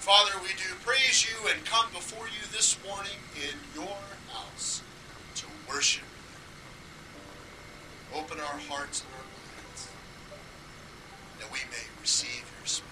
Father, we do praise you and come before you this morning in your house to worship you. Open our hearts and our minds that we may receive your Spirit.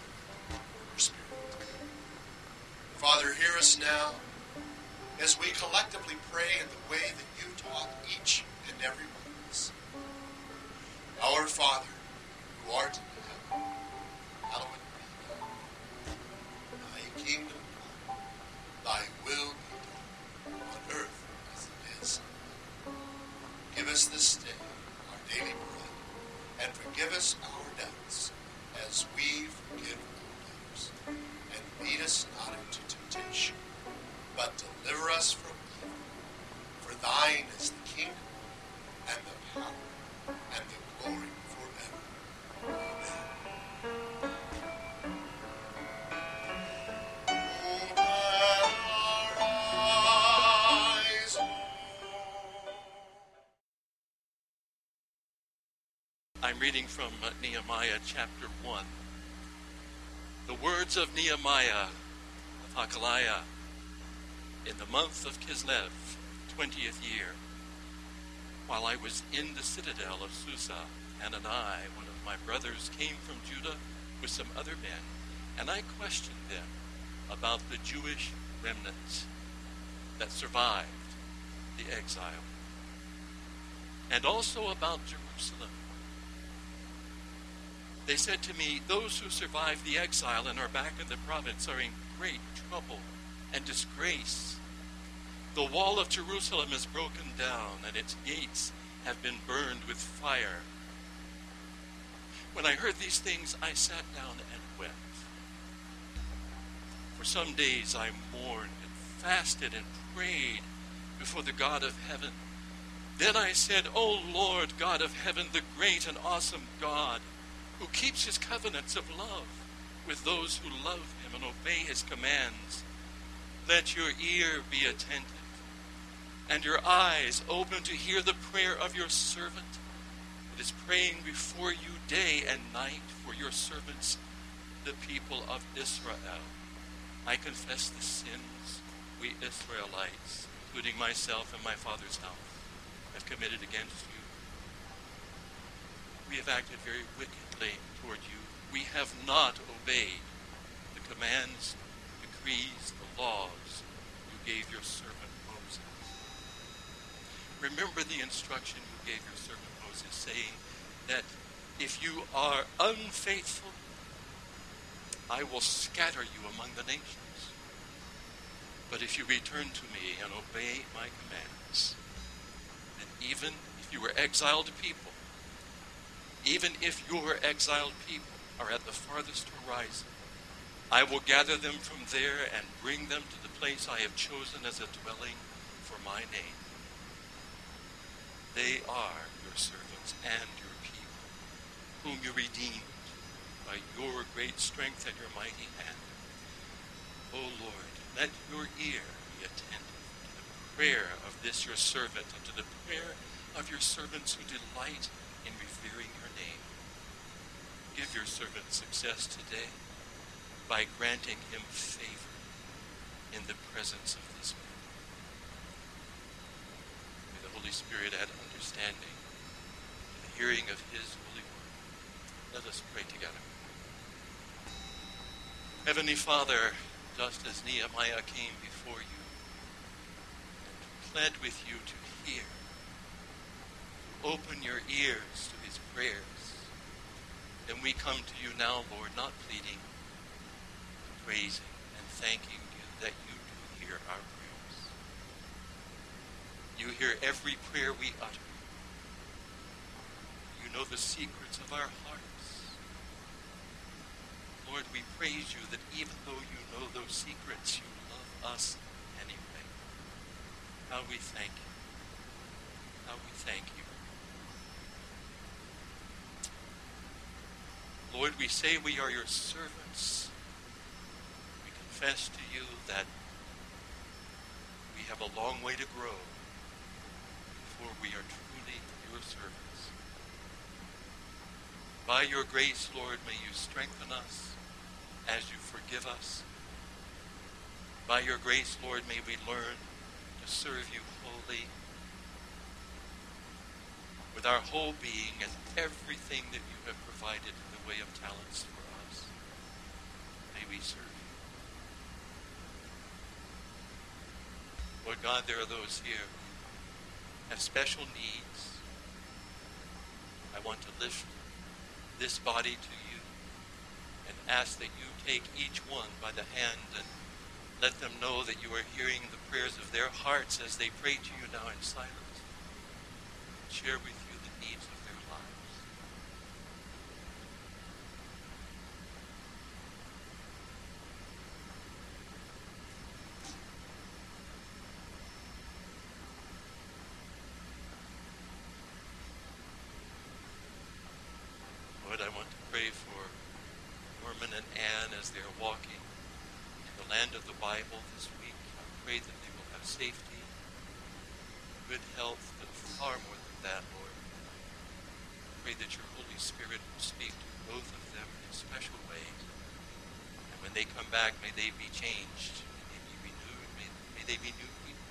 Father, hear us now as we collectively pray in the way that you taught each and every one of us. Our Father, who art in heaven, hallowed be thy kingdom come, thy will be done on earth as it is. Give us this day our daily bread, and forgive us our debts as we forgive our debtors. And lead us not into temptation, but deliver us from evil. For thine is the kingdom, and the power, and the glory forever. Amen. Open our eyes, Lord. I'm reading from Nehemiah chapter 1. The words of Nehemiah of Hakaliah in the month of Kislev, 20th year, while I was in the citadel of Susa, Hanani, one of my brothers, came from Judah with some other men, and I questioned them about the Jewish remnants that survived the exile, and also about Jerusalem. They said to me, those who survived the exile and are back in the province are in great trouble and disgrace. The wall of Jerusalem is broken down, and its gates have been burned with fire. When I heard these things, I sat down and wept. For some days I mourned and fasted and prayed before the God of heaven. Then I said, O Lord, God of heaven, the great and awesome God, who keeps his covenants of love with those who love him and obey his commands, let your ear be attentive and your eyes open to hear the prayer of your servant that is praying before you day and night for your servants, the people of Israel. I confess the sins we Israelites, including myself and my father's house, have committed against you. We have acted very wickedly toward you. We have not obeyed the commands, decrees, the laws you gave your servant Moses. Remember the instruction you gave your servant Moses, saying that if you are unfaithful, I will scatter you among the nations. But if you return to me and obey my commands, then even if you were exiled people, even if your exiled people are at the farthest horizon, I will gather them from there and bring them to the place I have chosen as a dwelling for my name. They are your servants and your people, whom you redeemed by your great strength and your mighty hand. O Lord, let your ear be attentive to the prayer of this your servant and to the prayer of your servants who delight in revering your name. Give your servant success today by granting him favor in the presence of this man. May the Holy Spirit add understanding to the hearing of his holy word. Let us pray together. Heavenly Father, just as Nehemiah came before you and pled with you to hear, open your ears to his prayers, then we come to you now, Lord, not pleading, but praising and thanking you that you do hear our prayers. You hear every prayer we utter. You know the secrets of our hearts. Lord, we praise you that even though you know those secrets, you love us anyway. How we thank you. How we thank you. Lord, we say we are your servants. We confess to you that we have a long way to grow before we are truly your servants. By your grace, Lord, may you strengthen us as you forgive us By your grace, Lord, may we learn to serve you wholly with our whole being and everything that you have provided in the way of talents for us. May we serve you. Lord God, there are those here who have special needs. I want to lift this body to you and ask that you take each one by the hand and let them know that you are hearing the prayers of their hearts as they pray to you now in silence. Share with you the needs of their lives. Lord, I want to pray for Norman and Ann as they are walking in the land of the Bible this week. I pray that they will have safety, good health, but far more than that, Lord. I pray that your Holy Spirit will speak to both of them in special ways. And when they come back, may they be changed, may they be renewed, may they be new people.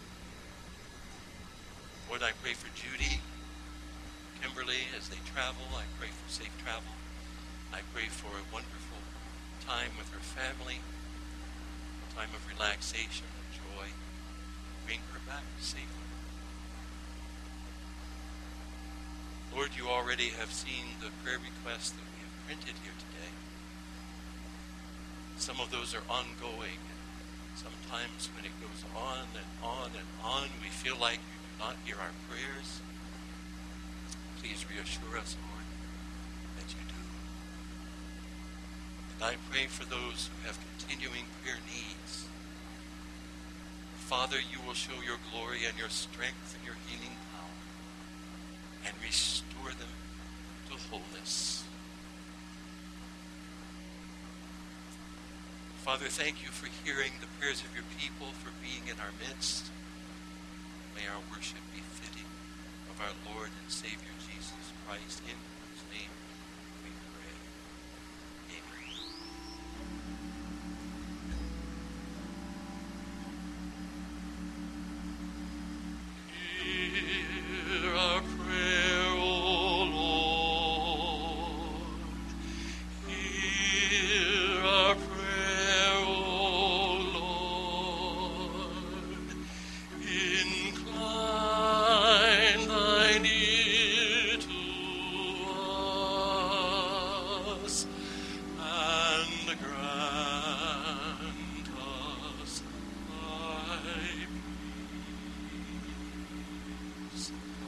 Lord, I pray for Judy, Kimberly, as they travel. I pray for safe travel. I pray for a wonderful time with her family, a time of relaxation and joy. Bring her back safely. Lord, you already have seen the prayer requests that we have printed here today. Some of those are ongoing. Sometimes when it goes on and on and on, we feel like you do not hear our prayers. Please reassure us, Lord, that you do. And I pray for those who have continuing prayer needs. Father, you will show your glory and your strength and your healing power and restore them to wholeness. Father, thank you for hearing the prayers of your people, for being in our midst. May our worship be fitting of our Lord and Savior Jesus Christ, in whose name we pray. Amen. Hear our prayer, O Lord. Hear our prayer, O Lord. Incline thine ear to us, and grant us thy peace.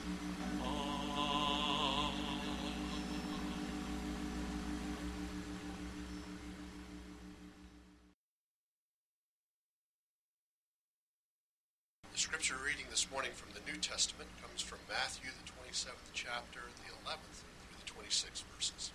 The scripture reading this morning from the New Testament comes from Matthew, the 27th chapter, the 11th through the 26th verses.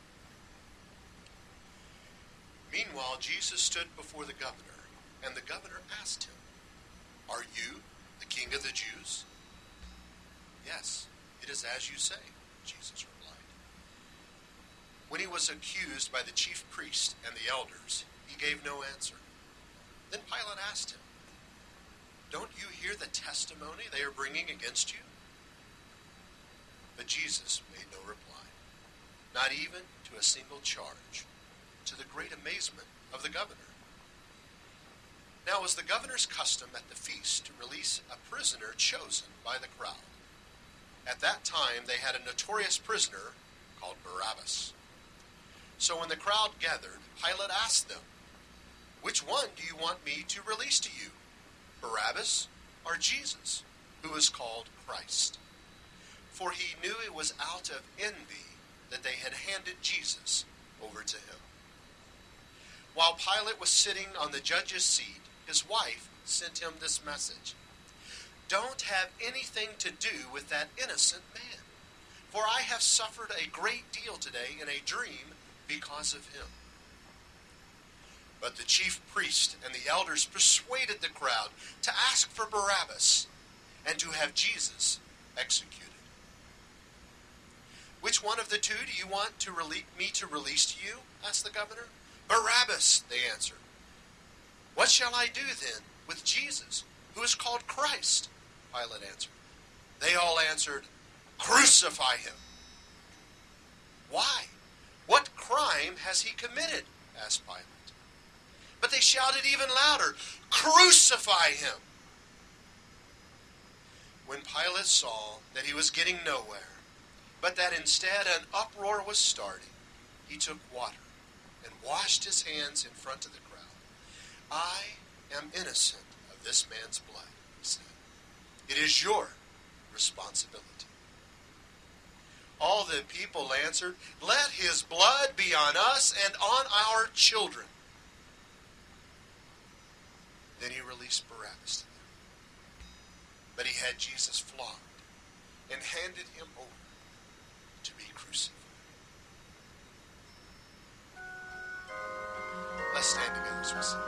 Meanwhile, Jesus stood before the governor, and the governor asked him, "Are you the king of the Jews?" "Yes, it is as you say," Jesus replied. When he was accused by the chief priest and the elders, he gave no answer. Then Pilate asked him, "Don't you hear the testimony they are bringing against you?" But Jesus made no reply, not even to a single charge, to the great amazement of the governor. Now it was the governor's custom at the feast to release a prisoner chosen by the crowd. At that time they had a notorious prisoner called Barabbas. So when the crowd gathered, Pilate asked them, "Which one do you want me to release to you, Barabbas or Jesus, who is called Christ?" For he knew it was out of envy that they had handed Jesus over to him. While Pilate was sitting on the judge's seat, his wife sent him this message: "Don't have anything to do with that innocent man, for I have suffered a great deal today in a dream because of him." But the chief priest and the elders persuaded the crowd to ask for Barabbas and to have Jesus executed. "Which one of the two do you want me to release to you?" asked the governor. "Barabbas," they answered. "What shall I do then with Jesus, who is called Christ?" Pilate answered. They all answered, "Crucify him." "Why? What crime has he committed?" asked Pilate. But they shouted even louder, "Crucify him!" When Pilate saw that he was getting nowhere, but that instead an uproar was starting, he took water and washed his hands in front of the crowd. "I am innocent of this man's blood," he said. "It is your responsibility." All the people answered, "Let his blood be on us and on our children." Then he released Barabbas to them. But he had Jesus flogged and handed him over to be crucified. Let's stand together as we sing.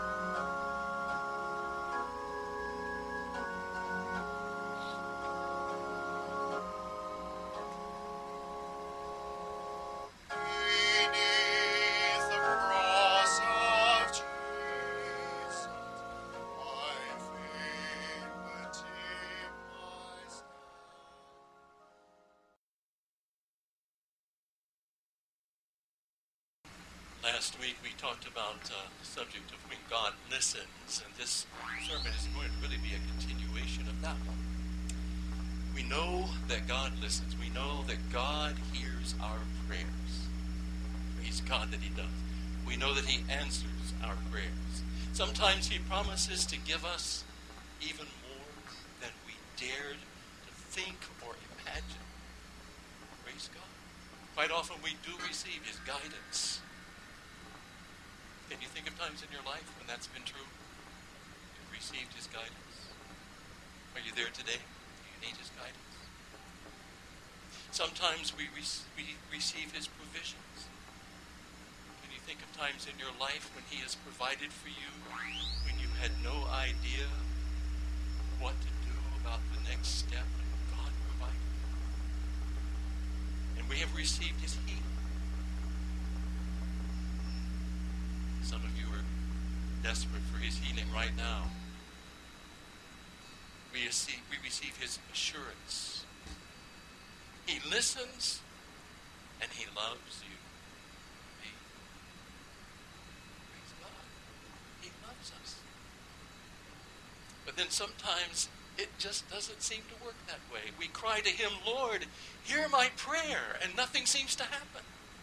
Last week we talked about the subject of when God listens, and this sermon is going to really be a continuation of that one. We know that God listens. We know that God hears our prayers. Praise God that he does. We know that he answers our prayers. Sometimes he promises to give us even more than we dared to think or imagine. Praise God. Quite often we do receive his guidance. Can you think of times in your life when that's been true? You've received his guidance. Are you there today? Do you need his guidance? Sometimes we receive his provisions. Can you think of times in your life when he has provided for you, when you had no idea what to do about the next step, and God provided? And we have received his healing. Some of you are desperate for his healing right now. We receive his assurance. He listens and he loves you. Praise God. He loves us. But then sometimes it just doesn't seem to work that way. We cry to him, "Lord, hear my prayer," and nothing seems to happen.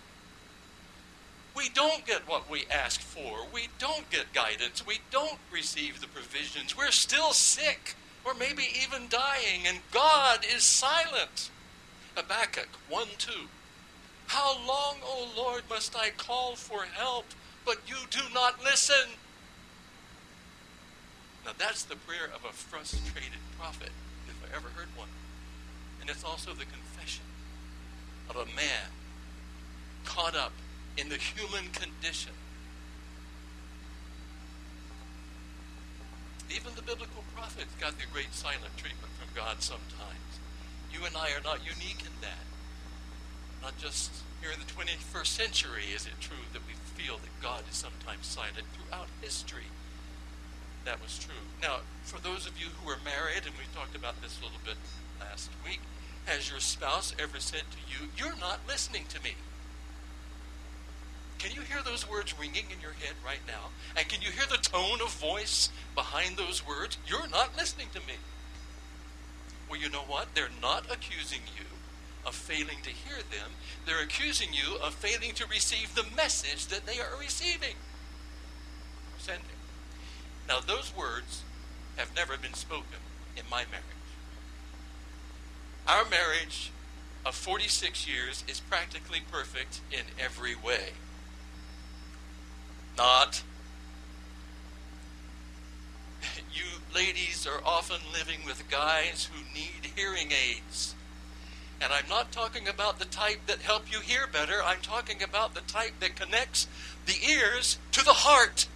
We don't get what we ask for. We don't get guidance. We don't receive the provisions. We're still sick, or maybe even dying, and God is silent. Habakkuk 1:2. "How long, O Lord, must I call for help, but you do not listen?" Now that's the prayer of a frustrated prophet, if I ever heard one. And it's also the confession of a man caught up in the human condition. Even the biblical prophets got the great silent treatment from God sometimes. You and I are not unique in that. Not just here in the 21st century is it true that we feel that God is sometimes silent. Throughout history, that was true. Now, for those of you who are married, and we talked about this a little bit last week, has your spouse ever said to you, "You're not listening to me"? Can you hear those words ringing in your head right now? And can you hear the tone of voice behind those words? "You're not listening to me." Well, you know what? They're not accusing you of failing to hear them. They're accusing you of failing to receive the message that they are receiving or sending. Now, those words have never been spoken in my marriage. Our marriage of 46 years is practically perfect in every way. Not. You ladies are often living with guys who need hearing aids. And I'm not talking about the type that help you hear better. I'm talking about the type that connects the ears to the heart.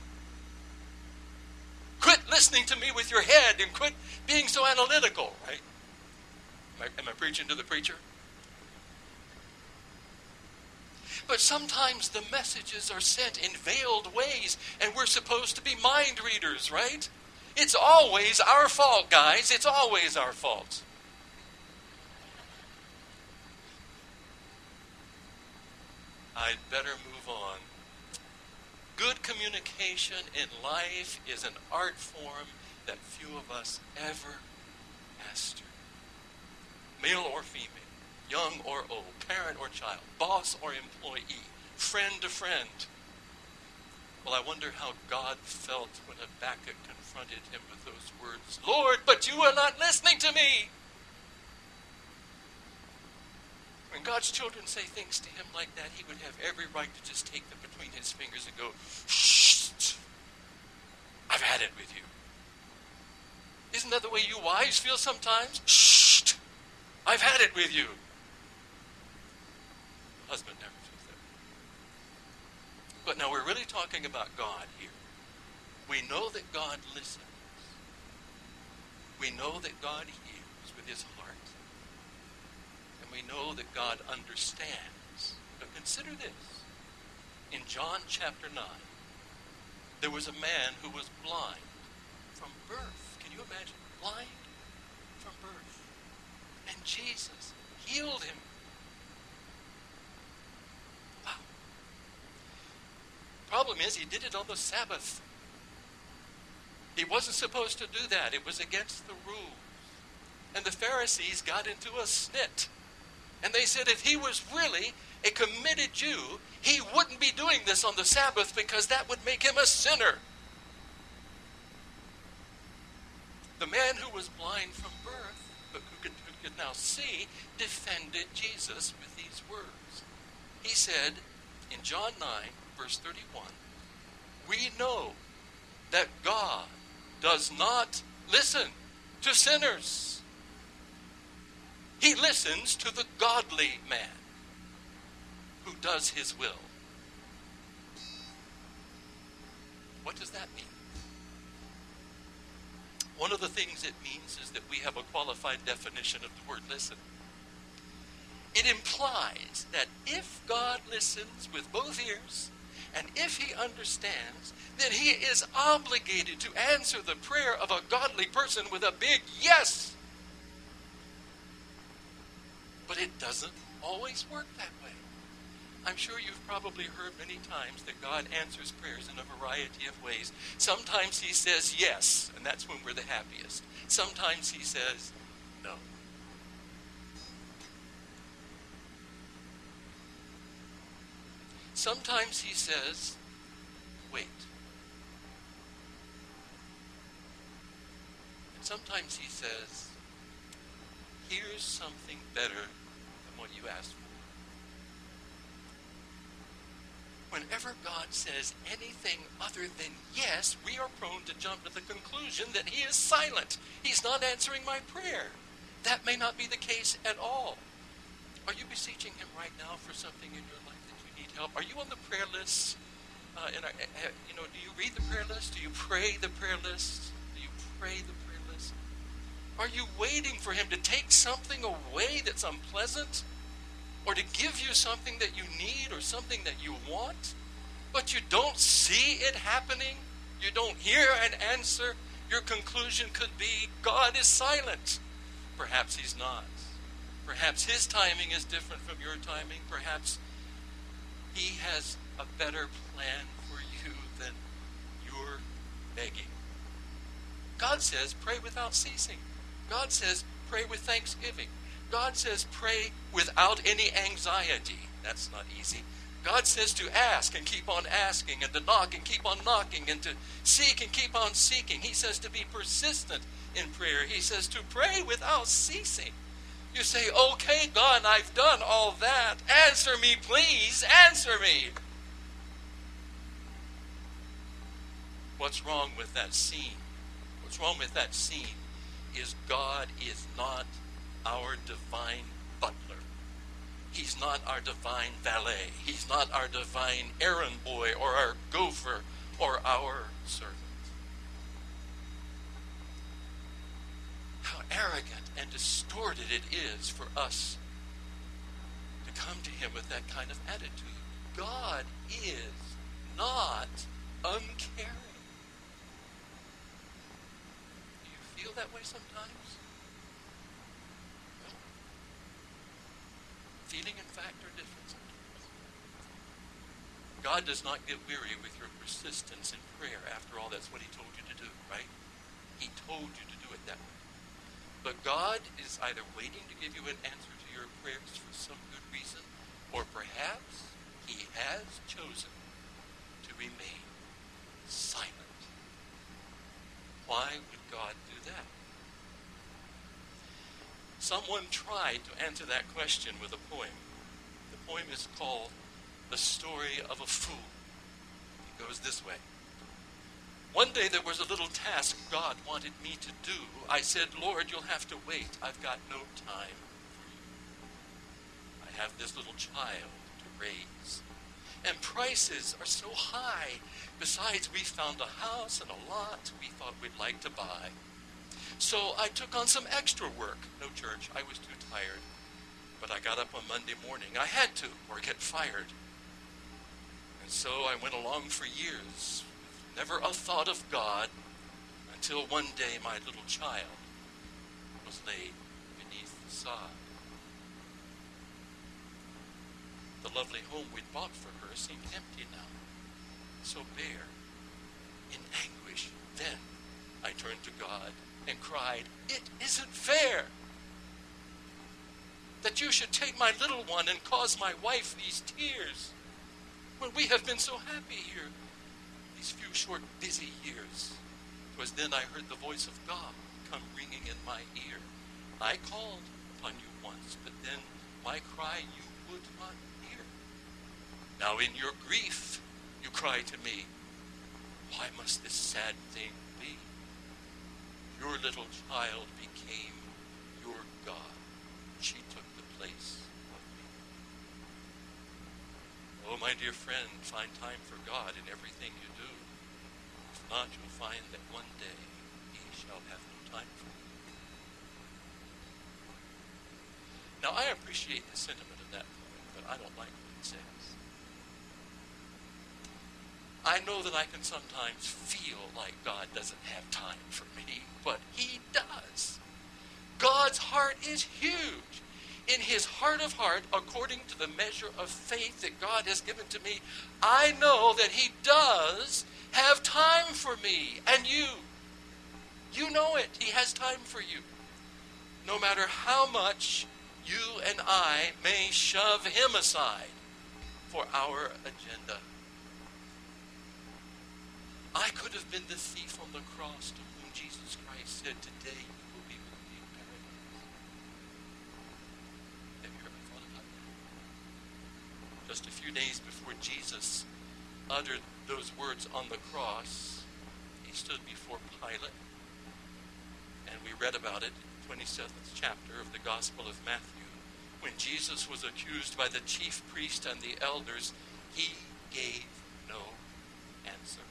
Quit listening to me with your head and quit being so analytical, right? Am I preaching to the preacher? But sometimes the messages are sent in veiled ways, and we're supposed to be mind readers, right? It's always our fault, guys. It's always our fault. I'd better move on. Good communication in life is an art form that few of us ever master. Male or female, young or old, parent or child, boss or employee, friend to friend. Well, I wonder how God felt when Habakkuk confronted him with those words, "Lord, but you are not listening to me." When God's children say things to him like that, he would have every right to just take them between his fingers and go, "Shh, I've had it with you." Isn't that the way you wives feel sometimes? "Shh, I've had it with you." Husband never feels that way. But now we're really talking about God here. We know that God listens. We know that God hears with his heart. And we know that God understands. But consider this. In John chapter 9, there was a man who was blind from birth. Can you imagine? Blind from birth. And Jesus healed him. Wow. Problem is, he did it on the Sabbath. He wasn't supposed to do that. It was against the rules. And the Pharisees got into a snit. And they said if he was really a committed Jew, he wouldn't be doing this on the Sabbath because that would make him a sinner. The man who was blind from birth, but who could now see, defended Jesus with these words. He said in John 9, verse 31, "We know that God does not listen to sinners. He listens to the godly man who does his will." What does that mean? One of the things it means is that we have a qualified definition of the word listen. It implies that if God listens with both ears, and if he understands, then he is obligated to answer the prayer of a godly person with a big yes. But it doesn't always work that way. I'm sure you've probably heard many times that God answers prayers in a variety of ways. Sometimes he says yes, and that's when we're the happiest. Sometimes he says no. Sometimes he says, wait. And sometimes he says, here's something better than what you asked for. Whenever God says anything other than yes, we are prone to jump to the conclusion that he is silent. He's not answering my prayer. That may not be the case at all. Are you beseeching him right now for something in your life that you need help? Are you on the prayer list? Do you read the prayer list? Do you pray the prayer list? Do you pray the prayer list? Are you waiting for him to take something away that's unpleasant? Or to give you something that you need or something that you want? But you don't see it happening? You don't hear an answer? Your conclusion could be, God is silent. Perhaps he's not. Perhaps his timing is different from your timing. Perhaps he has a better plan for you than you're begging. God says, pray without ceasing. God says, pray with thanksgiving. God says, pray without any anxiety. That's not easy. God says to ask and keep on asking, and to knock and keep on knocking, and to seek and keep on seeking. He says to be persistent in prayer. He says to pray without ceasing. You say, okay, God, I've done all that. Answer me, please. Answer me. What's wrong with that scene? What's wrong with that scene is God is not our divine butler. He's not our divine valet. He's not our divine errand boy or our gopher or our servant. How arrogant and distorted it is for us to come to him with that kind of attitude. God is not uncaring. Do you feel that way sometimes? No. Feeling, in fact, are different sometimes. God does not get weary with your persistence in prayer. After all, that's what he told you to do, right? He told you to do it that way. But God is either waiting to give you an answer to your prayers for some good reason, or perhaps he has chosen to remain silent. Why would God do that? Someone tried to answer that question with a poem. The poem is called The Story of a Fool. It goes this way. One day there was a little task God wanted me to do. I said, Lord, you'll have to wait. I've got no time for you. I have this little child to raise. And prices are so high. Besides, we found a house and a lot we thought we'd like to buy. So I took on some extra work. No church, I was too tired. But I got up on Monday morning. I had to, or get fired. And so I went along for years. Never a thought of God, until one day my little child was laid beneath the sod. The lovely home we'd bought for her seemed empty now, so bare. In anguish, then I turned to God and cried, "It isn't fair that you should take my little one and cause my wife these tears, when we have been so happy here these few short busy years." 'Twas then I heard the voice of God come ringing in my ear. I called upon you once, but then my cry you would not hear. Now in your grief you cry to me, why must this sad thing be? Your little child became your God. She took the place of me. Oh, my dear friend, find time for God in everything you do. If not, you'll find that one day he shall have no time for you. Now, I appreciate the sentiment of that poem, but I don't like what it says. I know that I can sometimes feel like God doesn't have time for me, but he does. God's heart is huge. In his heart of heart, according to the measure of faith that God has given to me, I know that he does have time for me and you. You know it. He has time for you. No matter how much you and I may shove him aside for our agenda. I could have been the thief on the cross to whom Jesus Christ said, today you will be with me in paradise. Have you ever thought about that? Just a few days before Jesus uttered those words on the cross, he stood before Pilate, and we read about it in the 27th chapter of the Gospel of Matthew. When Jesus was accused by the chief priest and the elders, he gave no answer.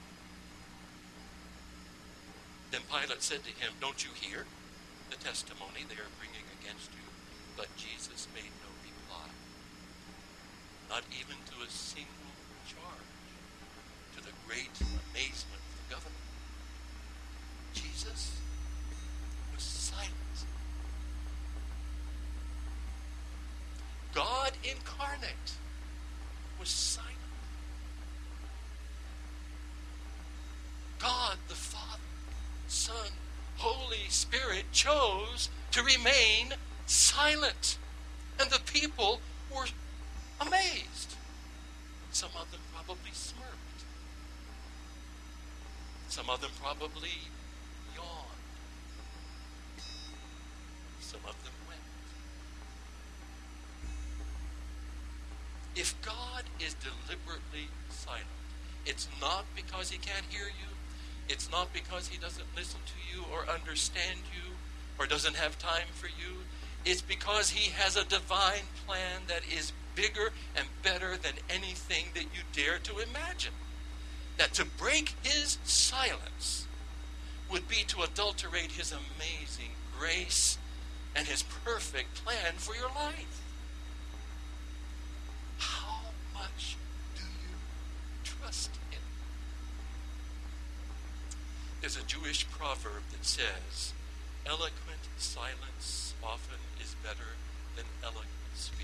Then Pilate said to him, don't you hear the testimony they are bringing against you? But Jesus made no reply, not even to a single charge, to the great amazement of the governor. Jesus was silent. God incarnate was silent. God the Father, Son, Holy Spirit chose to remain silent. And the people were amazed. Some of them probably smirked. Some of them probably yawned. Some of them wept. If God is deliberately silent, it's not because he can't hear you. It's not because he doesn't listen to you or understand you or doesn't have time for you. It's because he has a divine plan that is bigger and better than anything that you dare to imagine. That to break his silence would be to adulterate his amazing grace and his perfect plan for your life. How much trust him. There's a Jewish proverb that says, eloquent silence often is better than eloquent speech.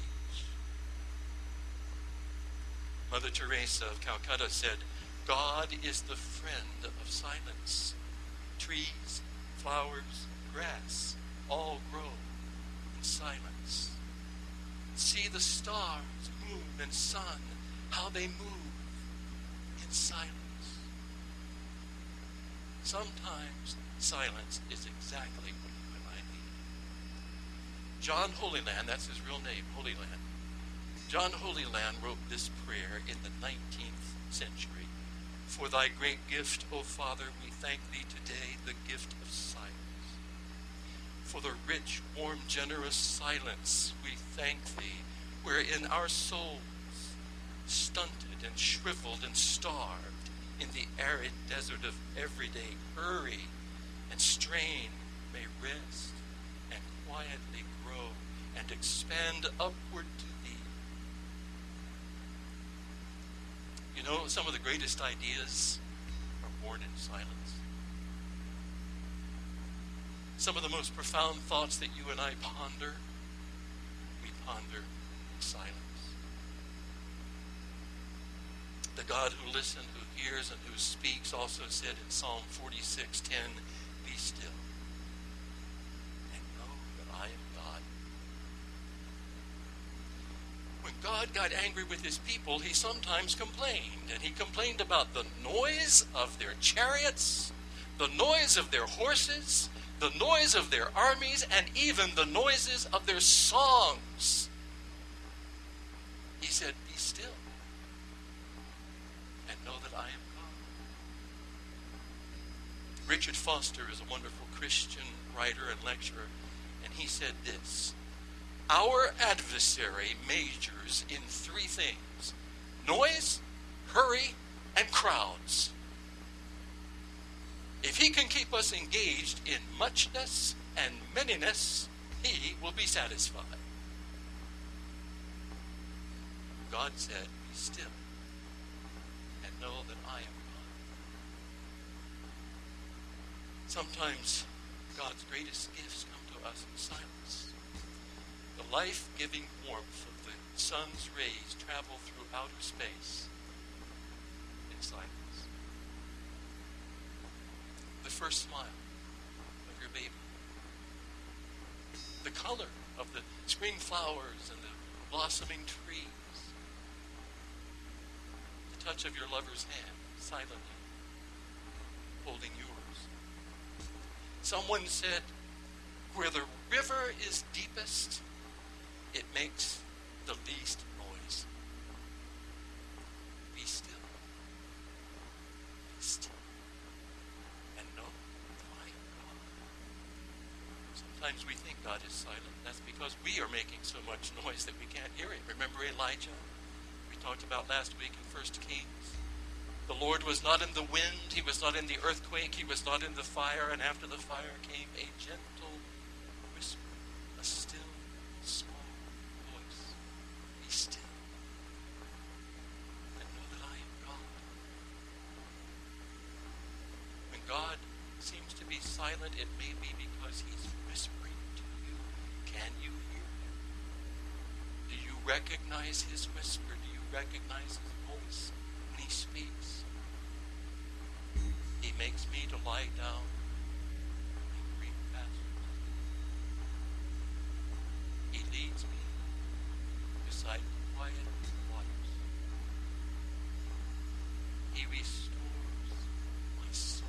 Mother Teresa of Calcutta said, God is the friend of silence. Trees, flowers, grass all grow in silence. See the stars, moon, and sun, how they move in silence. Sometimes silence is exactly what you and I need. John Holyland, that's his real name, Holyland. John Holyland wrote this prayer in the 19th century. For thy great gift, O Father, we thank thee today, the gift of silence. For the rich, warm, generous silence, we thank thee, wherein our souls, stunted and shriveled and starved in the arid desert of everyday hurry and strain, may rest and quietly grow and expand upward to thee. You know, some of the greatest ideas are born in silence. Some of the most profound thoughts that you and I ponder, we ponder in silence. The God who listens, who hears, and who speaks also said in Psalm 46:10, be still and know that I am God. When God got angry with his people, he sometimes complained. And he complained about the noise of their chariots, the noise of their horses, the noise of their armies, and even the noises of their songs. He said, be still and know that I am God. Richard Foster is a wonderful Christian writer and lecturer, and he said this: our adversary majors in three things: noise, hurry, and crowds. If he can keep us engaged in muchness and manyness, he will be satisfied. God said, be still and know that I am God. Sometimes God's greatest gifts come to us in silence. The life-giving warmth of the sun's rays travel through outer space in silence. The first smile of your baby. The color of the spring flowers and the blossoming trees. The touch of your lover's hand, silently holding yours. Someone said, where the river is deepest, it makes the least noise. Be still. Be still. And know that I am God. Sometimes we think God is silent. That's because we are making so much noise that we can't hear him. Remember Elijah? We talked about last week in 1 Kings. The Lord was not in the wind. He was not in the earthquake. He was not in the fire. And after the fire came a gentle whisper, a still, small voice. Be still and know that I am God. When God seems to be silent, it may be because he's whispering to you. Can you hear him? Do you recognize his whisper? Do you recognize his voice when he speaks? He makes me to lie down in green pastures. He leads me beside quiet waters. He restores my soul.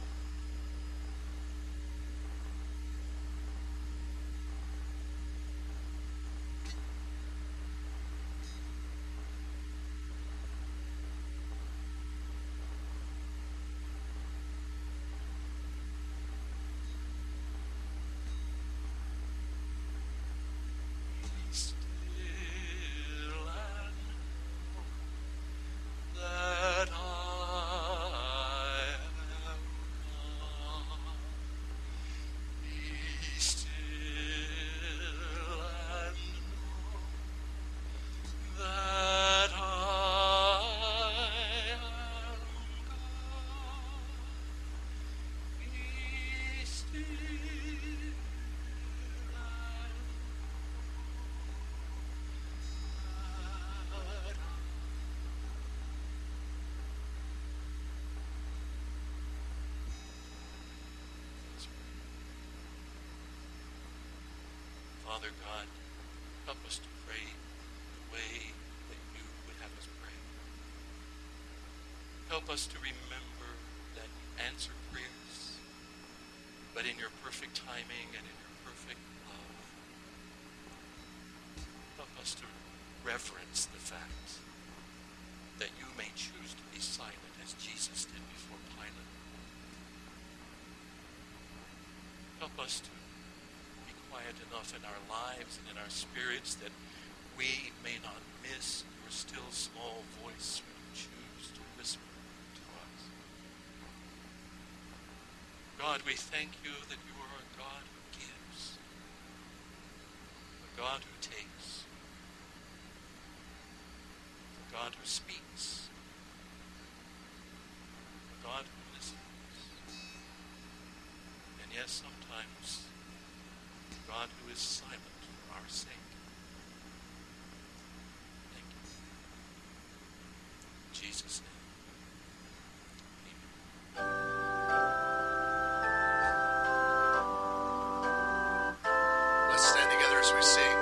Still and know that I Father God, help us to pray the way that you would have us pray. Help us to remember that you answer prayers, but in your perfect timing and in your perfect love. Help us to reverence the fact that you may choose to be silent as Jesus did before Pilate. Help us to be quiet enough in our lives and in our spirits that we may not miss your still small voice when you choose to whisper to us. God, we thank you that you are a God who gives, a God who takes, a God who speaks, a God who listens, and yes, sometimes a God who is silent for our sake. Thank you. In Jesus' name. Let's stand together as we sing.